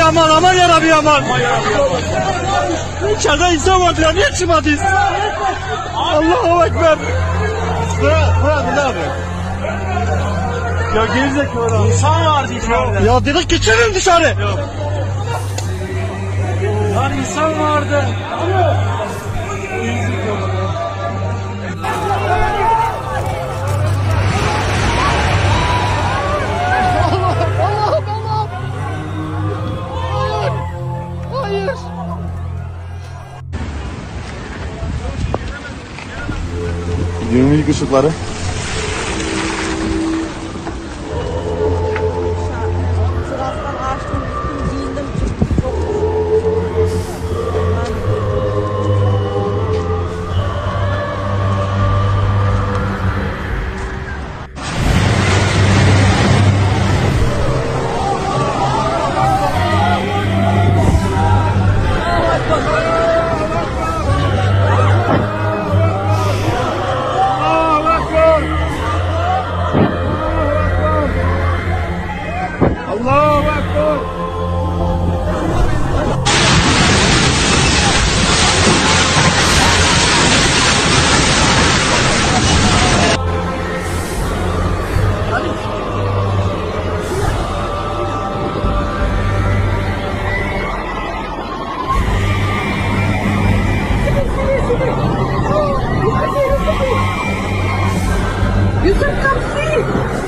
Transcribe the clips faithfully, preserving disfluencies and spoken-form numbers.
aman, aman yarabbi aman. İçeride insan vardı ya, niye çıkmadınız? Allahu Ekber. Bırak, bırak ne abi? Ya gerizekalı. İnsan vardı içeride. Ya dedik ki çıkın dışarı. Yok. Lan insan vardı. Gidiyorum ilk ışıkları. Sırasından açtım, giyindim. Allahu Ekber. Yusuf Kapsi!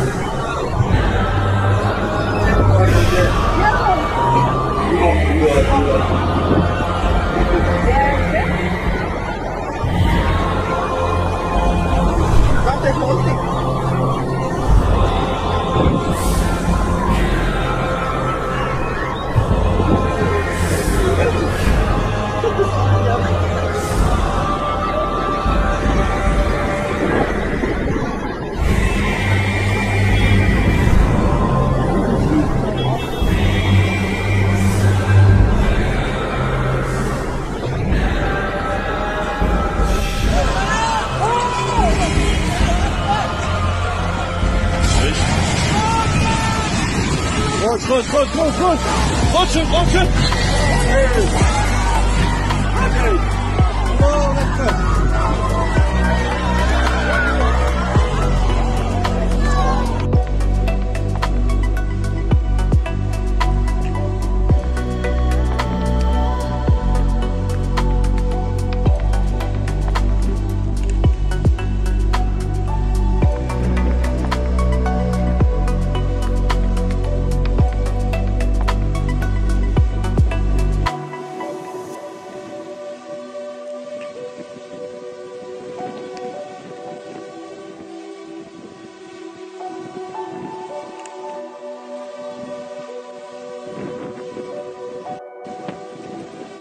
Koş, koş, koş, koş, koş. Koşun, koşun. Allahu Ekber.